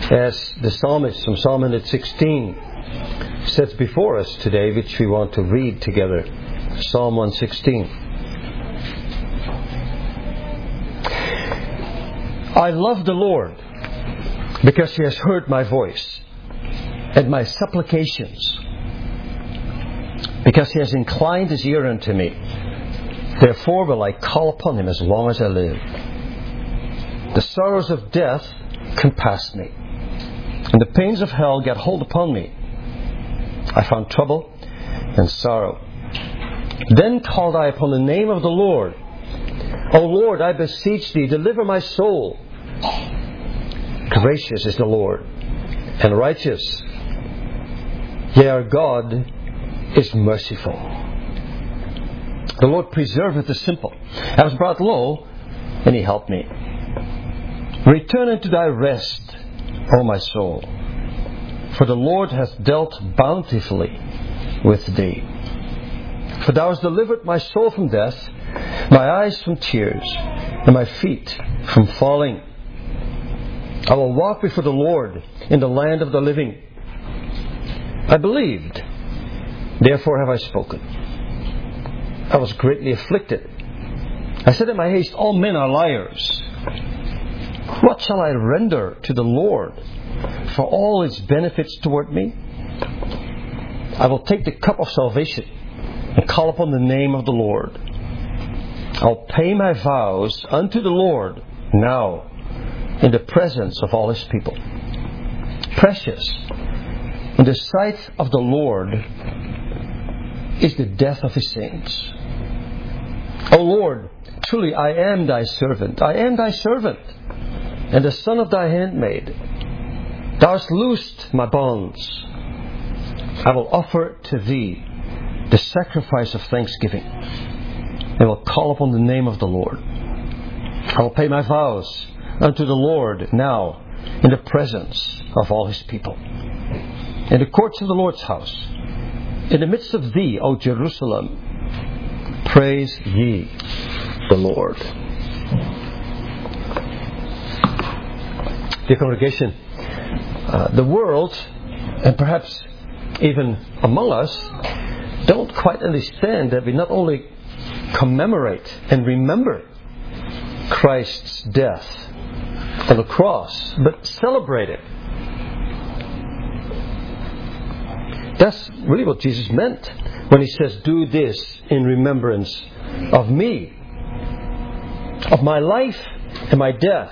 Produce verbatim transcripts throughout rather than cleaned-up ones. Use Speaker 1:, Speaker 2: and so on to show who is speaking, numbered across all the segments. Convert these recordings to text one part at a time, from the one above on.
Speaker 1: as the psalmist from Psalm one sixteen sets before us today, which we want to read together. Psalm one sixteen. I love the Lord because He has heard my voice and my supplications, because He has inclined His ear unto me. Therefore will I call upon Him as long as I live. The sorrows of death compassed me, and the pains of hell get hold upon me. I found trouble and sorrow. Then called I upon the name of the Lord. O Lord, I beseech Thee, deliver my soul. Gracious is the Lord, and righteous. Yea, our God is merciful. The Lord preserveth the simple. I was brought low, and He helped me. Return unto thy rest, O my soul, for the Lord hath dealt bountifully with thee. For Thou hast delivered my soul from death, my eyes from tears, and my feet from falling. I will walk before the Lord in the land of the living. I believed, therefore have I spoken. I was greatly afflicted. I said in my haste, all men are liars. What shall I render to the Lord for all His benefits toward me? I will take the cup of salvation and call upon the name of the Lord. I'll pay my vows unto the Lord now in the presence of all His people. Precious in the sight of the Lord is the death of His saints. O Lord, truly I am Thy servant. I am Thy servant, and the son of Thy handmaid. Thou hast loosed my bonds. I will offer to Thee the sacrifice of thanksgiving, and will call upon the name of the Lord. I will pay my vows unto the Lord now in the presence of all His people. In the courts of the Lord's house, in the midst of Thee, O Jerusalem, praise ye the Lord. Dear congregation, uh, the world, and perhaps even among us, don't quite understand that we not only commemorate and remember Christ's death on the cross, but celebrate it. That's really what Jesus meant when He says, do this in remembrance of me, of my life and my death.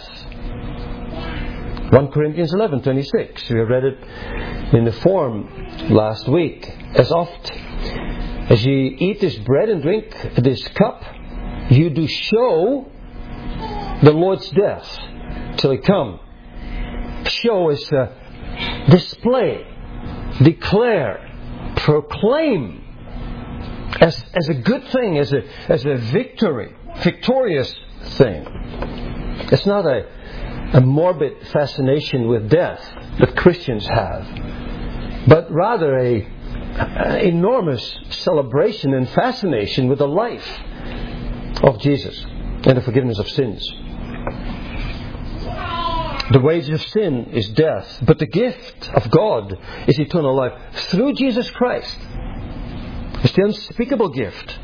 Speaker 1: First Corinthians eleven twenty-six. We read it in the form last week. As oft as ye eat this bread and drink this cup, you do show the Lord's death till He come. Show is uh, display, declare, proclaim as as a good thing, as a as a victory, victorious thing. It's not a a morbid fascination with death that Christians have, but rather a, an enormous celebration and fascination with the life of Jesus and the forgiveness of sins. The wages of sin is death, but the gift of God is eternal life through Jesus Christ. It's the unspeakable gift.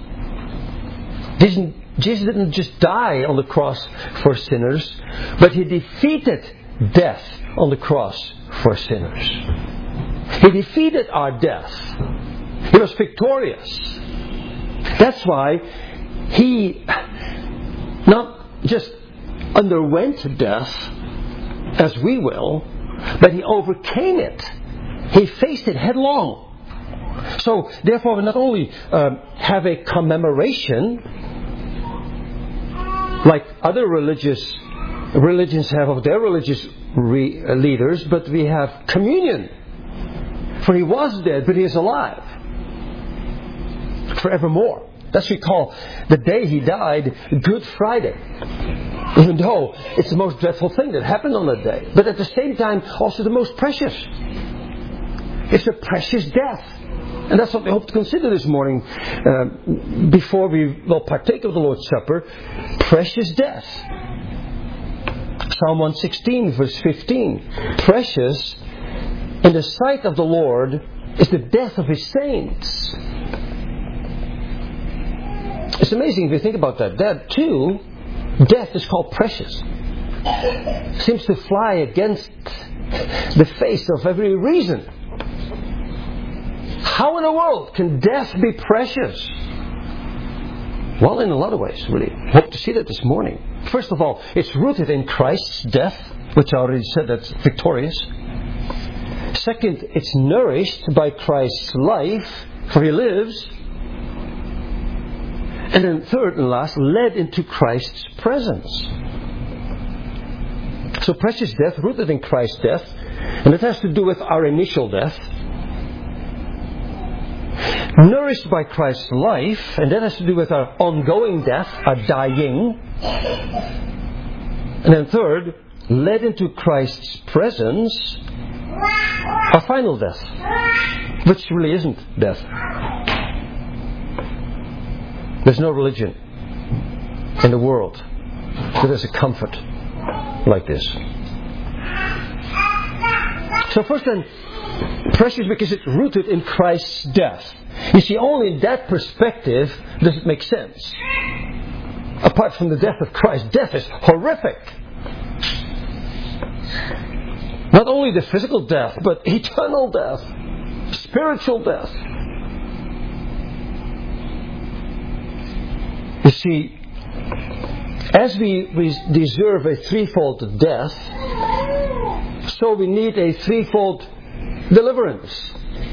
Speaker 1: Jesus didn't just die on the cross for sinners, but He defeated death on the cross for sinners. He defeated our death. He was victorious. That's why He not just underwent death as we will, but He overcame it. He faced it headlong. So therefore we not only uh, have a commemoration like other religious religions have of their religious re- leaders, but we have communion. For He was dead, but He is alive forevermore. That's what we call the day He died Good Friday. Even though it's the most dreadful thing that happened on that day. But at the same time, also the most precious. It's a precious death. And that's what we hope to consider this morning uh, before we will partake of the Lord's Supper. Precious death. Psalm one sixteen, verse fifteen. Precious in the sight of the Lord is the death of His saints. It's amazing if you think about that. That too, death is called precious. Seems to fly against the face of every reason. How in the world can death be precious? Well, in a lot of ways, really. Hope to see that this morning. First of all, it's rooted in Christ's death, which I already said that's victorious. Second, it's nourished by Christ's life, for He lives. And then third and last, led into Christ's presence. So precious death, rooted in Christ's death, and it has to do with our initial death. Nourished by Christ's life, and that has to do with our ongoing death, our dying. And then third, led into Christ's presence, our final death, which really isn't death. There's no religion in the world that has a comfort like this. So first then, precious because it's rooted in Christ's death. You see, only in that perspective does it make sense. Apart from the death of Christ, death is horrific. Not only the physical death, but eternal death, spiritual death. You see, as we, we deserve a threefold death, so we need a threefold deliverance.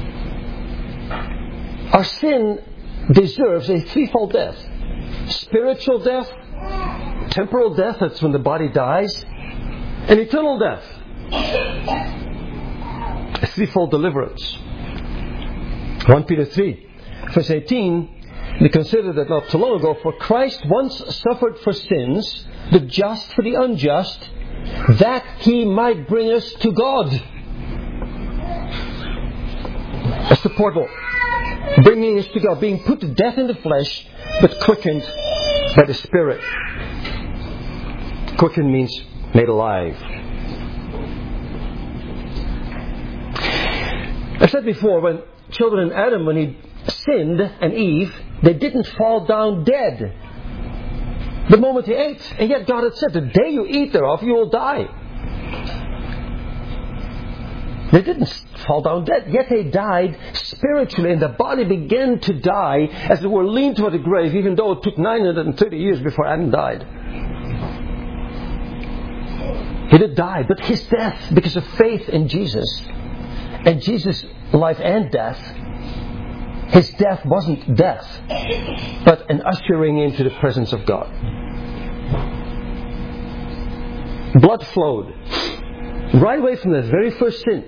Speaker 1: Our sin deserves a threefold death. Spiritual death, temporal death, that's when the body dies, and eternal death. A threefold deliverance. First Peter three, verse eighteen, we considered that not too long ago, for Christ once suffered for sins, the just for the unjust, that He might bring us to God. That's the portal. Bringing us to God, being put to death in the flesh, but quickened by the Spirit. Quickened means made alive. I said before, when children of Adam, when he sinned, and Eve, they didn't fall down dead the moment he ate. And yet God had said, the day you eat thereof, you will die. They didn't fall down dead, yet they died spiritually, and the body began to die as they were leaned toward the grave, even though it took nine hundred thirty years before Adam died. He did die, but his death, because of faith in Jesus, and Jesus' life and death, his death wasn't death, but an ushering into the presence of God. Blood flowed right away from the very first sin.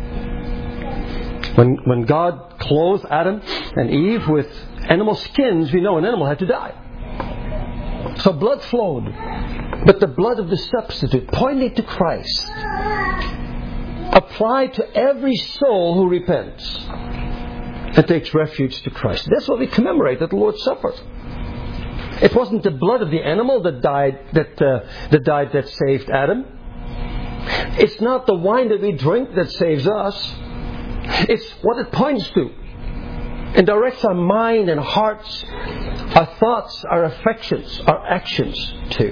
Speaker 1: When, when God clothed Adam and Eve with animal skins, we know an animal had to die. So blood flowed. But the blood of the substitute, pointing to Christ, applied to every soul who repents and takes refuge to Christ. That's what we commemorate, that the Lord suffered. It wasn't the blood of the animal that died that uh, that died that saved Adam. It's not the wine that we drink that saves us. It's what it points to and directs our mind and hearts, our thoughts, our affections, our actions to.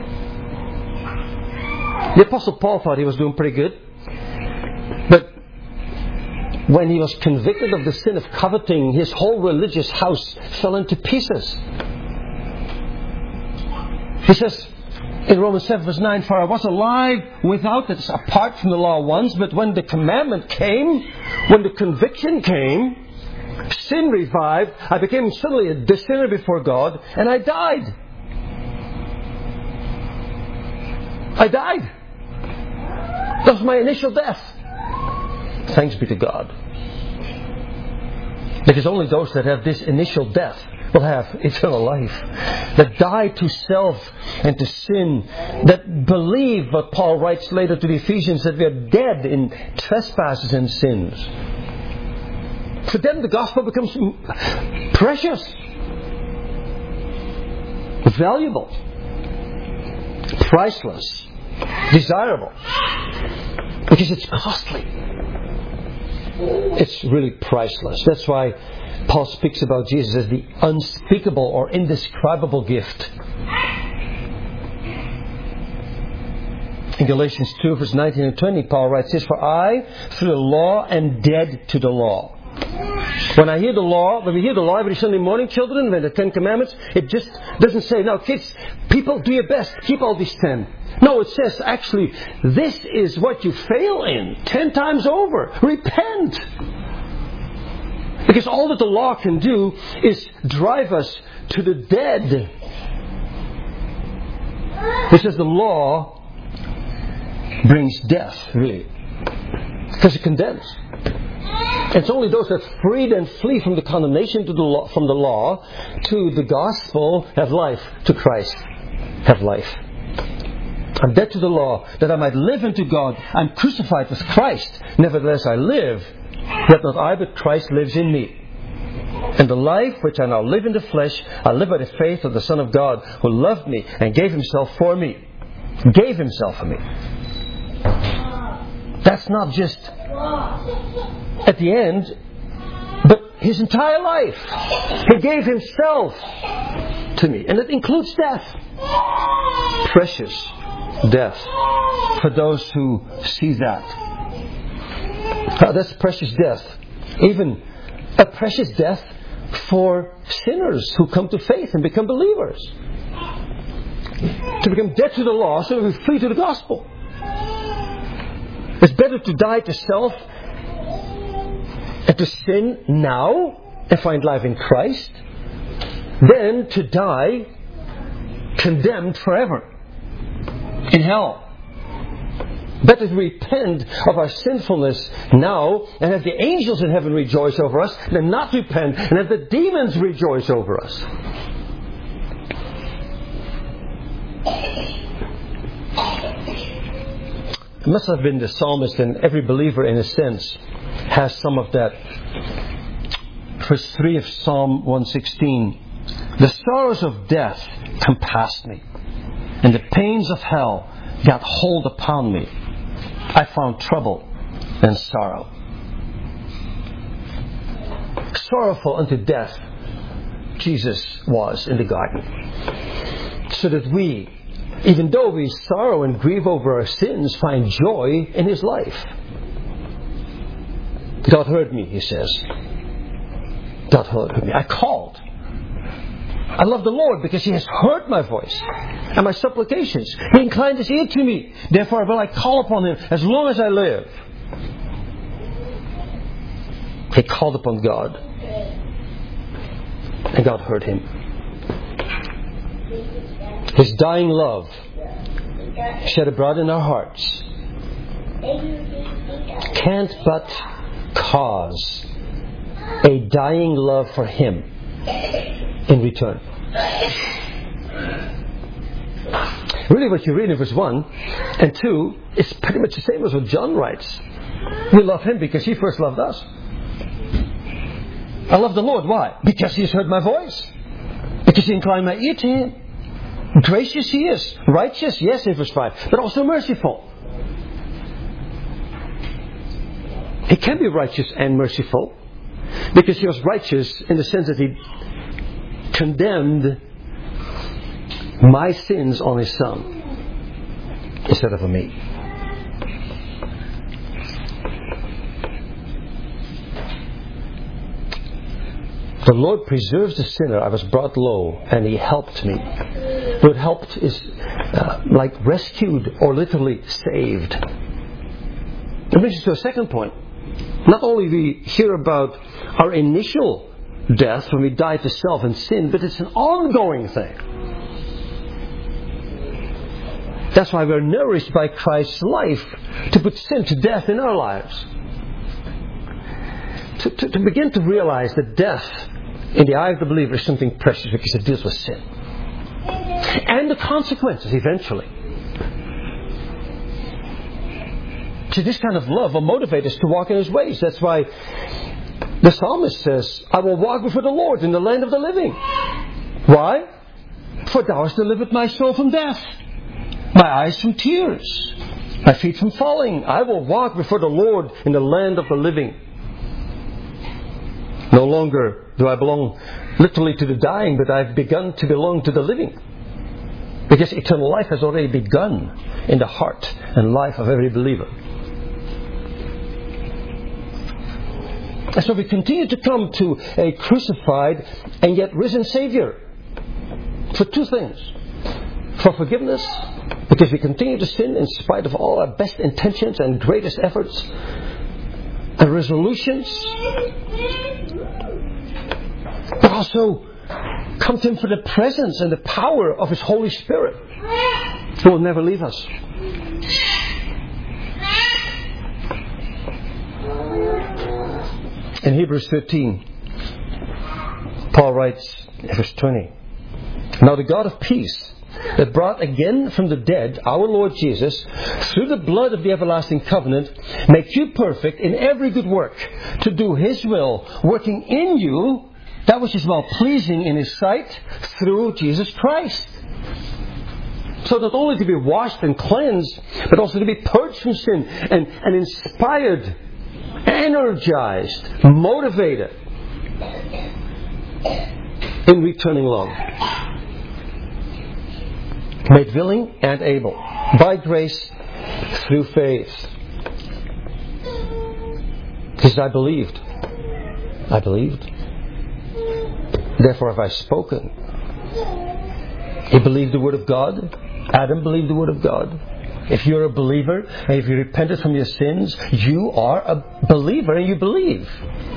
Speaker 1: The Apostle Paul thought he was doing pretty good, but when he was convicted of the sin of coveting, his whole religious house fell into pieces. He says in Romans seven verse nine, for I was alive without it, apart from the law once, but when the commandment came, when the conviction came, sin revived, I became suddenly a sinner before God, and I died. I died. That was my initial death. Thanks be to God. Because only those that have this initial death will have eternal life. That die to self and to sin. That believe what Paul writes later to the Ephesians, that we are dead in trespasses and sins. For them the gospel becomes precious, valuable, priceless. desirable. Because it's costly. It's really priceless. That's why Paul speaks about Jesus as the unspeakable or indescribable gift. In Galatians two, verse nineteen and twenty, Paul writes this, "For I, through the law, am dead to the law." When I hear the law, when we hear the law every Sunday morning, children, when the Ten Commandments, it just doesn't say, "Now kids, people, do your best, keep all these ten." No, it says, actually, this is what you fail in, ten times over. Repent! Because all that the law can do is drive us to the dead. It says the law brings death, really. Because it condemns. It's only those that freed and flee from the condemnation to the law, from the law to the gospel have life, to Christ have life. I'm dead to the law that I might live unto God. I'm crucified with Christ. Nevertheless I live, yet not I but Christ lives in me. And the life which I now live in the flesh, I live by the faith of the Son of God who loved me and gave Himself for me. Gave Himself for me. That's not just at the end, but His entire life. He gave Himself to me. And it includes death. Precious death. For those who see that. Oh, that's precious death. Even a precious death for sinners who come to faith and become believers. To become dead to the law so we flee to the gospel. It's better to die to self and to sin now and find life in Christ than to die condemned forever in hell. Better to repent of our sinfulness now and have the angels in heaven rejoice over us than not repent and have the demons rejoice over us. It must have been the psalmist, and every believer in a sense has some of that. Verse three of Psalm one sixteen. The sorrows of death compassed me, and the pains of hell got hold upon me. I found trouble and sorrow. Sorrowful unto death Jesus was in the garden. So that we, even though we sorrow and grieve over our sins, find joy in His life. God heard me, He says. God heard me. I called. I love the Lord because He has heard my voice and my supplications. He inclined His ear to me. Therefore will I call upon Him as long as I live. He called upon God. And God heard him. His dying love shed abroad in our hearts can't but cause a dying love for Him in return. Really what you read in verse one and two is pretty much the same as what John writes. We love Him because He first loved us. I love the Lord. Why? Because He has heard my voice. Because He inclined my ear to Him. Gracious He is. Righteous, yes, in verse five. But also merciful. He can be righteous and merciful. Because He was righteous in the sense that He condemned my sins on His Son instead of on me. The Lord preserves the sinner. I was brought low and He helped me. The word helped is uh, like rescued or literally saved. It brings us to a second point. Not only do we hear about our initial death when we die to self and sin, but it's an ongoing thing. That's why we're nourished by Christ's life to put sin to death in our lives. To, to, to begin to realize that death in the eye of the believer is something precious because it deals with sin. And the consequences eventually. So this kind of love will motivate us to walk in His ways. That's why the psalmist says, I will walk before the Lord in the land of the living. Why? For Thou hast delivered my soul from death. my eyes from tears, my feet from falling. I will walk before the Lord in the land of the living. No longer do I belong literally to the dying, but I've begun to belong to the living. Because eternal life has already begun in the heart and life of every believer. And so we continue to come to a crucified and yet risen Savior for two things. For forgiveness, because we continue to sin in spite of all our best intentions and greatest efforts and resolutions. But also come to Him for the presence and the power of His Holy Spirit, who will never leave us. In Hebrews thirteen, Paul writes, verse twenty, "Now the God of peace, that brought again from the dead our Lord Jesus, through the blood of the everlasting covenant, make you perfect in every good work, to do His will, working in you that which is well-pleasing in His sight, through Jesus Christ." So not only to be washed and cleansed, but also to be purged from sin and, and inspired, energized, motivated in returning love. Made willing and able by grace through faith. Because I believed. I believed. Therefore have I spoken. He believed the word of God. Adam believed the word of God. If you're a believer, and if you repented from your sins, you are a believer and you believe.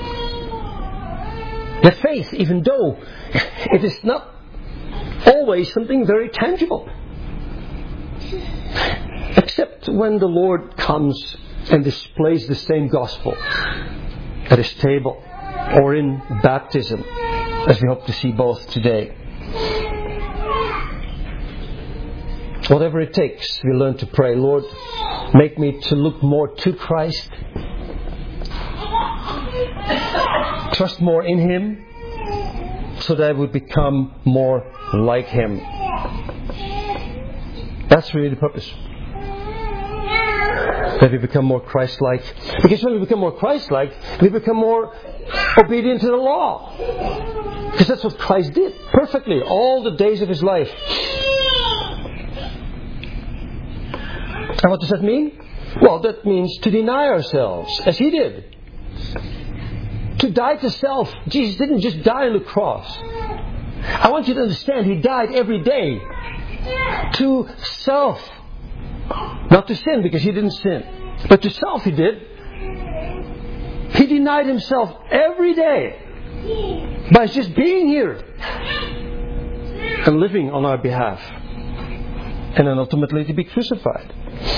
Speaker 1: The faith, even though it is not always something very tangible. Except when the Lord comes and displays the same gospel at His table or in baptism, as we hope to see both today. Whatever it takes, we learn to pray, Lord, make me to look more to Christ, trust more in Him, so that I would become more like Him. That's really the purpose. That we become more Christ-like. Because when we become more Christ-like, we become more obedient to the law. Because that's what Christ did perfectly all the days of His life. And what does that mean? Well, that means to deny ourselves, as He did. To die to self. Jesus didn't just die on the cross. I want you to understand, He died every day. To self. Not to sin, because He didn't sin. But to self He did. He denied Himself every day by just being here and living on our behalf. And then ultimately to be crucified.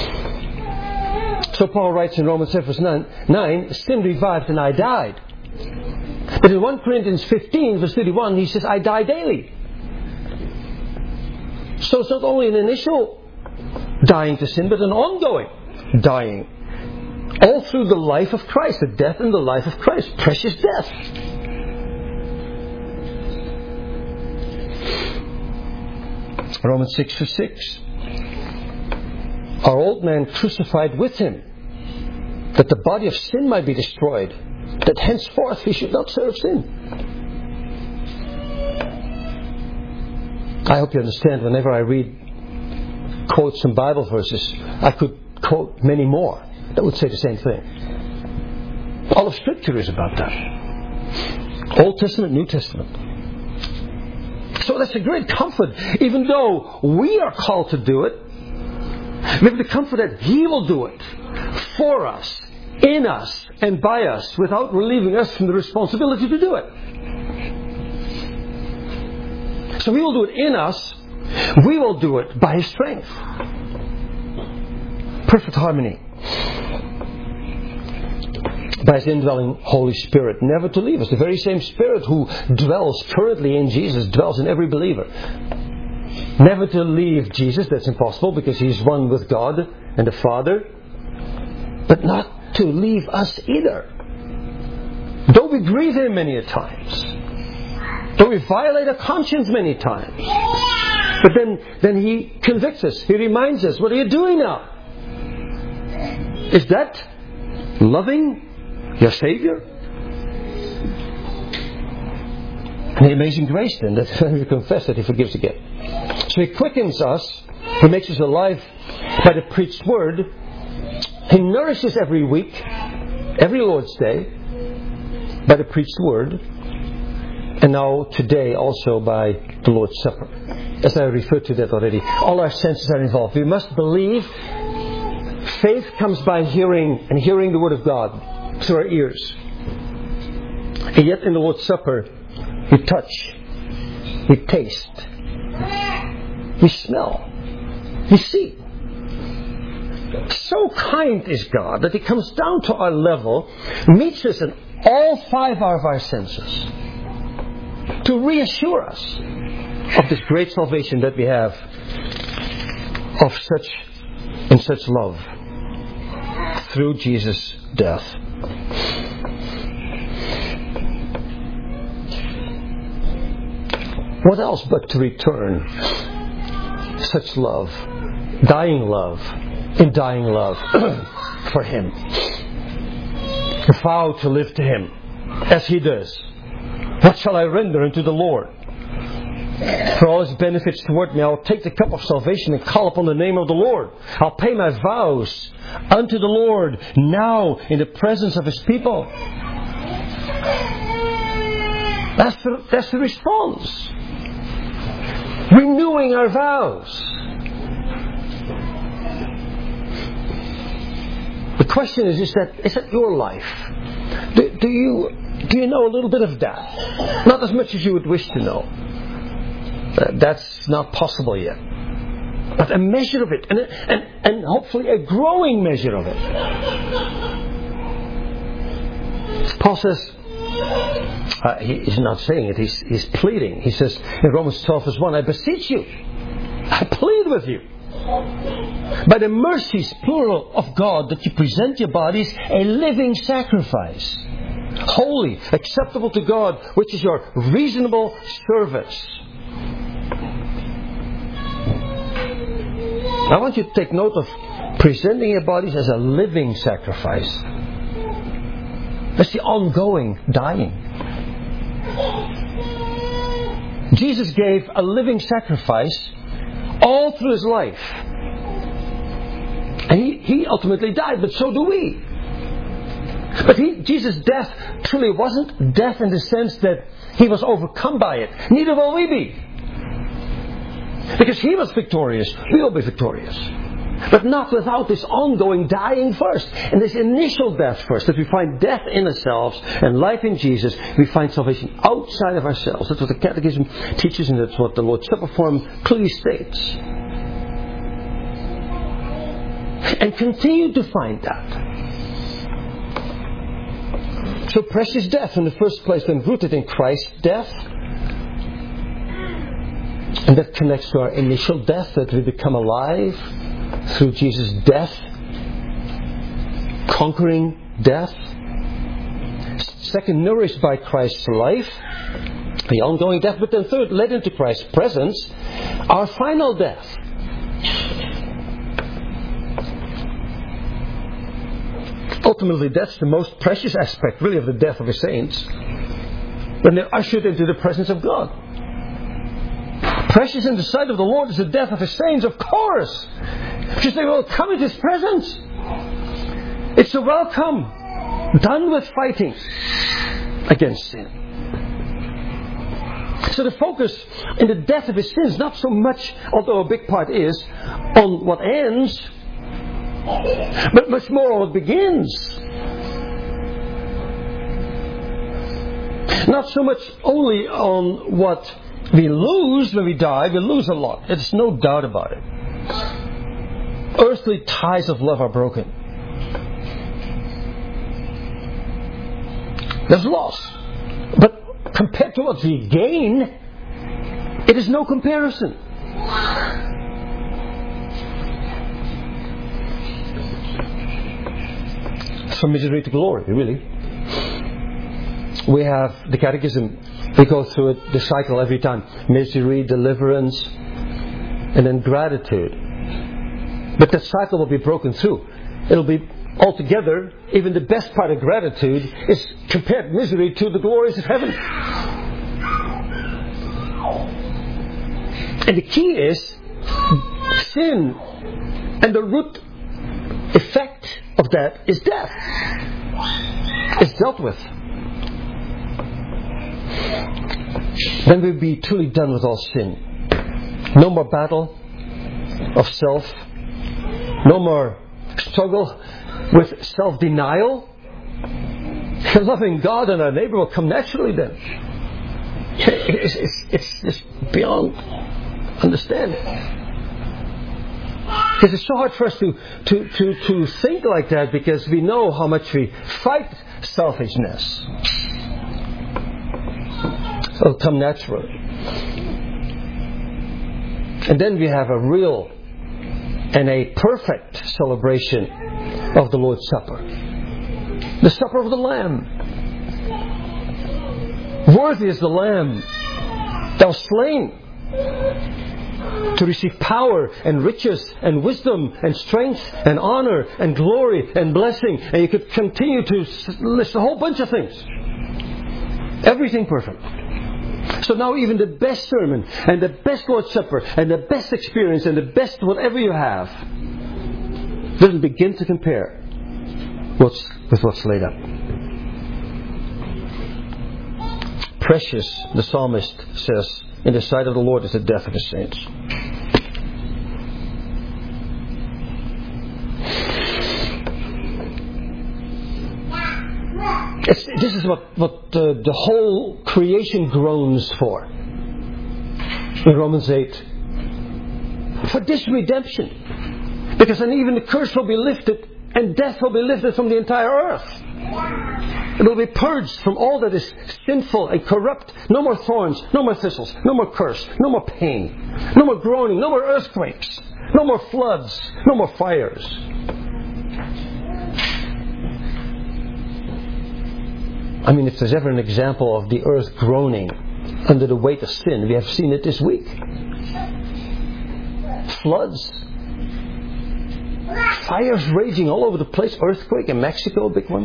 Speaker 1: So Paul writes in Romans seven verse nine, sin revived and I died. But in First Corinthians fifteen verse thirty-one, he says, I die daily. So it's not only an initial dying to sin, but an ongoing dying. All through the life of Christ, the death and the life of Christ. Precious death. Romans six verse six. Our old man crucified with Him, that the body of sin might be destroyed, that henceforth we should not serve sin. I hope you understand, whenever I read quotes from Bible verses, I could quote many more that would say the same thing. All of Scripture is about that. Old Testament, New Testament. So that's a great comfort. Even though we are called to do it, we have the comfort that He will do it for us, in us, and by us, without relieving us from the responsibility to do it. So He will do it in us. We will do it by His strength. Perfect harmony. By His indwelling Holy Spirit, never to leave us. The very same Spirit who dwells currently in Jesus dwells in every believer. Never to leave Jesus, that's impossible because He's one with God and the Father. But not to leave us either. Though we grieve Him many a times. Though we violate our conscience many times. But then, then He convicts us. He reminds us, what are you doing now? Is that loving your Savior? And the amazing grace then, that when we confess that He forgives again. So He quickens us. He makes us alive by the preached word. He nourishes every week, every Lord's Day, by the preached word. And now today also by the Lord's Supper. As I referred to that already. All our senses are involved. We must believe. Faith comes by hearing, and hearing the Word of God through our ears. And yet in the Lord's Supper, we touch, we taste, we smell, we see. So kind is God that He comes down to our level, meets us in all five of our senses, to reassure us of this great salvation that we have, of such and such love through Jesus' death. What else but to return such love, dying love, in dying love for Him. A vow to live to Him as He does. What shall I render unto the Lord? For all His benefits toward me, I'll take the cup of salvation and call upon the name of the Lord. I'll pay my vows unto the Lord now in the presence of His people. That's the, that's the response. Renewing our vows. The question is, is that, is that your life? Do, do you do you know a little bit of that? Not as much as you would wish to know. Uh, that's not possible yet. But a measure of it, and, and, and hopefully a growing measure of it. Paul says, uh, he is not saying it, he's, he's pleading. He says in Romans twelve verse one, I beseech you, I plead with you, by the mercies, plural, of God, that you present your bodies a living sacrifice, holy, acceptable to God, which is your reasonable service. I want you to take note of presenting your bodies as a living sacrifice. That's the ongoing dying. Jesus gave a living sacrifice all through His life. And He, he ultimately died, but so do we. But he, Jesus' death truly wasn't death in the sense that He was overcome by it. Neither will we be. Because He was victorious, we will be victorious. But not without this ongoing dying first. And this initial death first. That we find death in ourselves and life in Jesus. We find salvation outside of ourselves. That's what the Catechism teaches, and that's what the Lord's Supper form clearly states. And continue to find that. So precious death in the first place, then rooted in Christ's death. And that connects to our initial death, that we become alive through Jesus' death, conquering death. Second, nourished by Christ's life, the ongoing death. But then third, led into Christ's presence, our final death. Ultimately, that's the most precious aspect, really, of the death of the saints, when they're ushered into the presence of God. Precious in the sight of the Lord is the death of His saints, of course, because they will come into His presence. It's a welcome, done with fighting against sin. So the focus in the death of His sins, not so much, although a big part is, on what ends, but much more on what begins. Not so much only on what we lose when we die. We lose a lot. There's no doubt about it. Earthly ties of love are broken. There's loss. But compared to what we gain, it is no comparison. From misery to glory, really. We have the Catechism. We go through it, the cycle every time. Misery, deliverance, and then gratitude. But that cycle will be broken through. It'll be altogether, even the best part of gratitude is compared misery to the glories of heaven. And the key is sin, and the root effect of that is death. It's dealt with. Then we'll be truly done with all sin. No more battle of self. No more struggle with self-denial. Loving God and our neighbor will come naturally then. It's, it's, it's, it's beyond understanding. Because it's so hard for us to, to, to, to think like that, because we know how much we fight selfishness. It'll come naturally. And then we have a real and a perfect celebration of the Lord's Supper. The supper of the Lamb. Worthy is the Lamb that was slain to receive power and riches and wisdom and strength and honor and glory and blessing. And you could continue to list a whole bunch of things. Everything perfect. So now even the best sermon and the best Lord's Supper and the best experience and the best whatever you have doesn't begin to compare what's, with what's laid up. Precious, the psalmist says, in the sight of the Lord is the death of His saints. It's, this is what, what uh, the whole creation groans for. In Romans eight. For this redemption. Because then even the curse will be lifted and death will be lifted from the entire earth. It will be purged from all that is sinful and corrupt. No more thorns, no more thistles, no more curse, no more pain, no more groaning, no more earthquakes, no more floods, no more fires. I mean, if there's ever an example of the earth groaning under the weight of sin, we have seen it this week. Floods. Fires raging all over the place. Earthquake in Mexico, a big one.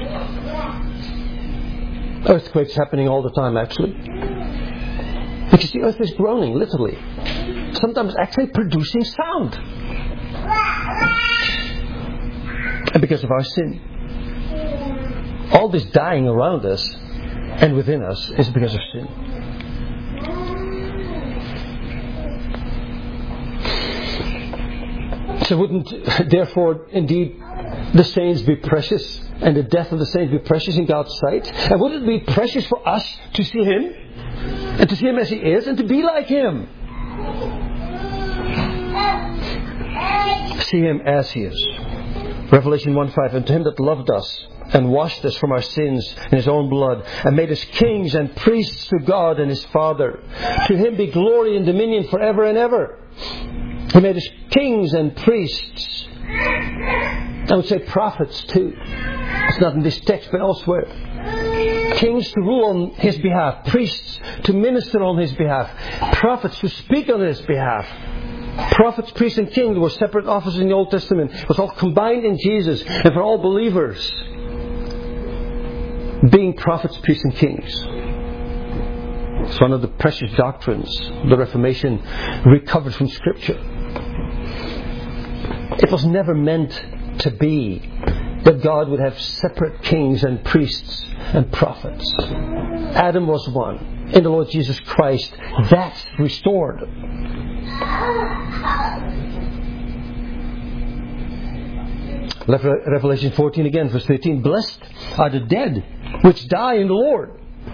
Speaker 1: Earthquakes happening all the time, actually. Because the earth is groaning, literally. Sometimes actually producing sound. And because of our sin. All this dying around us and within us is because of sin. So wouldn't, therefore, indeed, the saints be precious and the death of the saints be precious in God's sight? And would it be precious for us to see Him and to see Him as He is and to be like Him? See Him as He is. Revelation one five, and to Him that loved us and washed us from our sins in His own blood, and made us kings and priests to God and His Father. To Him be glory and dominion forever and ever. He made us kings and priests. I would say prophets too. It's not in this text but elsewhere. Kings to rule on His behalf. Priests to minister on His behalf. Prophets to speak on His behalf. Prophets, priests and kings were separate offices in the Old Testament. It was all combined in Jesus. And for all believers, being prophets, priests and kings. It's one of the precious doctrines the Reformation recovered from Scripture. It was never meant to be that God would have separate kings and priests and prophets. Adam was one. In the Lord Jesus Christ, that's restored. Revelation fourteen again, verse thirteen. Blessed are the dead which die in the Lord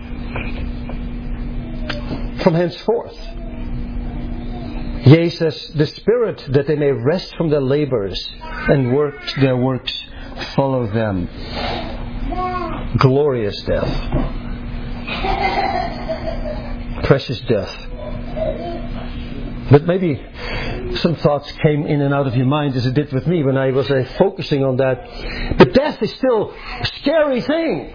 Speaker 1: from henceforth. Yea, says the Spirit, that they may rest from their labors and work their works follow them. Glorious death. Precious death. But maybe some thoughts came in and out of your mind, as it did with me when I was uh, focusing on that. But death is still a scary thing.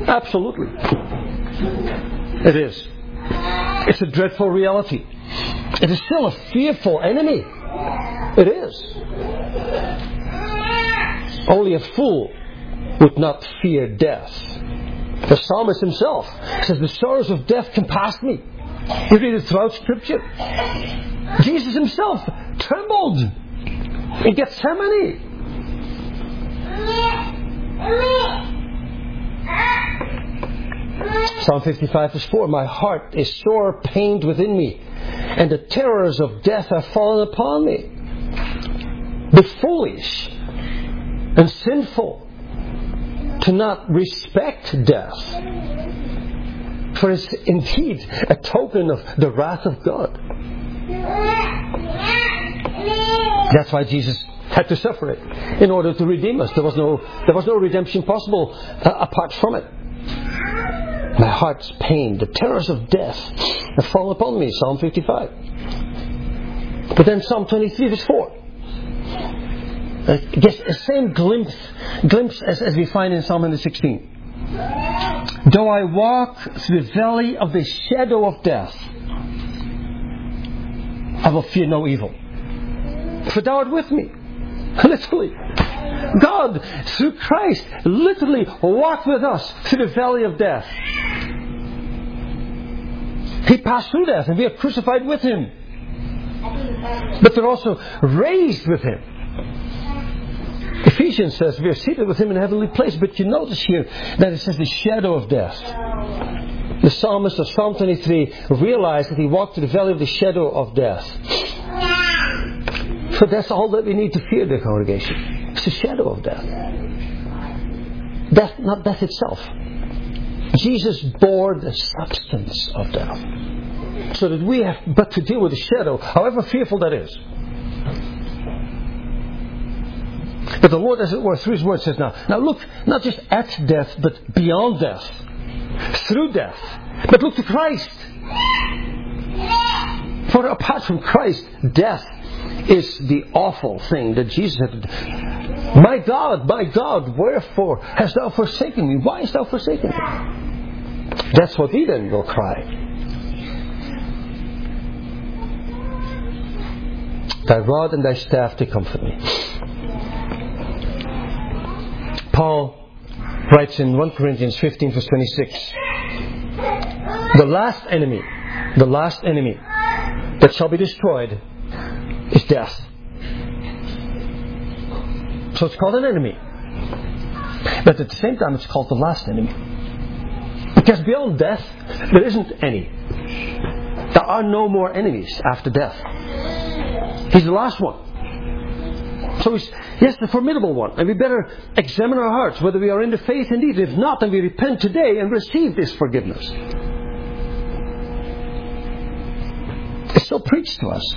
Speaker 1: Absolutely. It is. It's a dreadful reality. It is still a fearful enemy. It is. Only a fool would not fear death. The psalmist himself says, the sorrows of death compassed me. You read it throughout Scripture. Jesus himself trembled in Gethsemane. Psalm fifty-five verse four, my heart is sore pained within me, and the terrors of death have fallen upon me. Be foolish and sinful to not respect death, for it's indeed a token of the wrath of God. That's why Jesus had to suffer it in order to redeem us. There was no, there was no redemption possible uh, apart from it. My heart's pain, the terrors of death have fallen upon me. Psalm fifty-five. But then Psalm twenty-three verse four. Uh, gets the same glimpse, glimpse as, as we find in Psalm one sixteen. Though I walk through the valley of the shadow of death, I will fear no evil, for thou art with me. Literally. God, through Christ, literally walked with us through the valley of death. He passed through death and we are crucified with Him. But we're also raised with Him. Ephesians says we are seated with Him in a heavenly place. But you notice here that it says the shadow of death. The psalmist of Psalm twenty-three realized that he walked through the valley of the shadow of death. So that's all that we need to fear, dear congregation. It's the shadow of death. Death, not death itself. Jesus bore the substance of death, so that we have but to deal with the shadow, however fearful that is. But the Lord, as it were, through His Word says, now, now look not just at death, but beyond death, through death. But look to Christ. For apart from Christ, death is the awful thing that Jesus had to do. My God, my God, wherefore hast thou forsaken me? Why hast thou forsaken me? That's what we then will cry. Thy rod and thy staff, they comfort me. Paul writes in First Corinthians fifteen verse twenty-six, the last enemy, the last enemy that shall be destroyed is death. So it's called an enemy. But at the same time it's called the last enemy. Because beyond death, there isn't any. There are no more enemies after death. He's the last one. So he's, yes, the formidable one. And we better examine our hearts, whether we are in the faith indeed. If not, then we repent today and receive this forgiveness. It's still preached to us.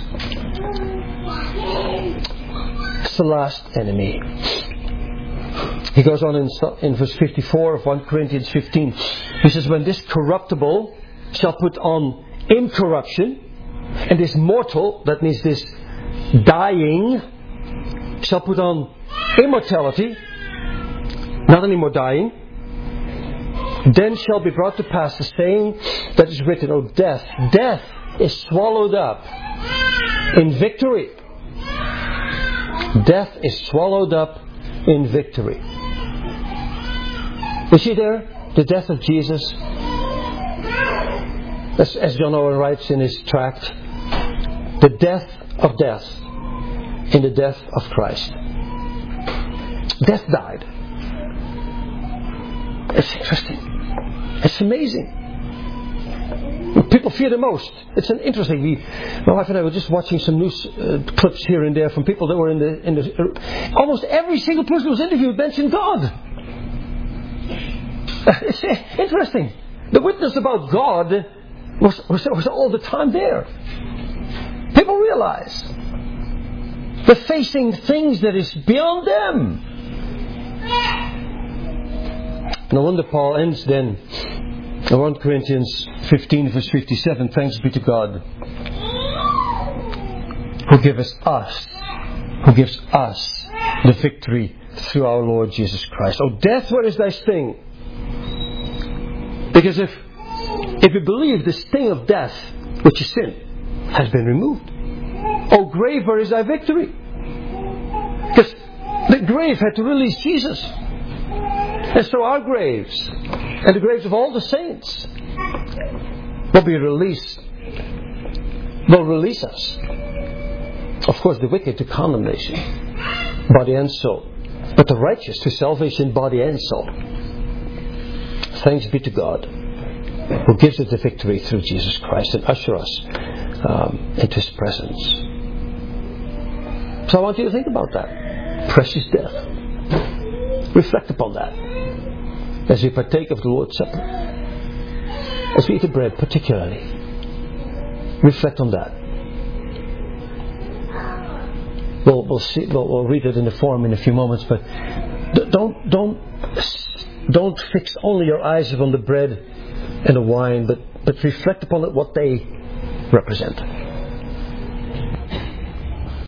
Speaker 1: It's the last enemy. He goes on in, in verse fifty-four of First Corinthians fifteen. He says, when this corruptible shall put on incorruption, and this mortal, that means this dying, shall put on immortality, not anymore dying, then shall be brought to pass the saying that is written, O death, death is swallowed up in victory. Death is swallowed up in victory. You see there the death of Jesus? As, as John Owen writes in his tract, the death of death in the death of Christ. Death died. It's interesting. It's amazing. People fear the most. It's an interesting. We, my wife and I were just watching some news uh, clips here and there from people that were in the in the. Uh, almost every single person who was interviewed mentioned God. It's interesting. The witness about God was, was was all the time there. People realize they're facing things that is beyond them. No wonder Paul ends then in First Corinthians fifteen verse fifty-seven, thanks be to God who gives us who gives us the victory through our Lord Jesus Christ. Oh death, where is thy sting? Because if if we believe the sting of death, which is sin, has been removed. O grave, where is thy victory? Because the grave had to release Jesus. And so our graves, and the graves of all the saints, will be released, will release us. Of course, the wicked to condemnation, body and soul. But the righteous to salvation, body and soul. Thanks be to God, who gives us the victory through Jesus Christ and usher us um, into His presence. So I want you to think about that. Precious death. Reflect upon that as we partake of the Lord's Supper. As we eat the bread particularly. Reflect on that. We'll, we'll, see, we'll, we'll read it in the form in a few moments, but don't, don't, don't fix only your eyes upon the bread and the wine, but, but reflect upon it, what they represent.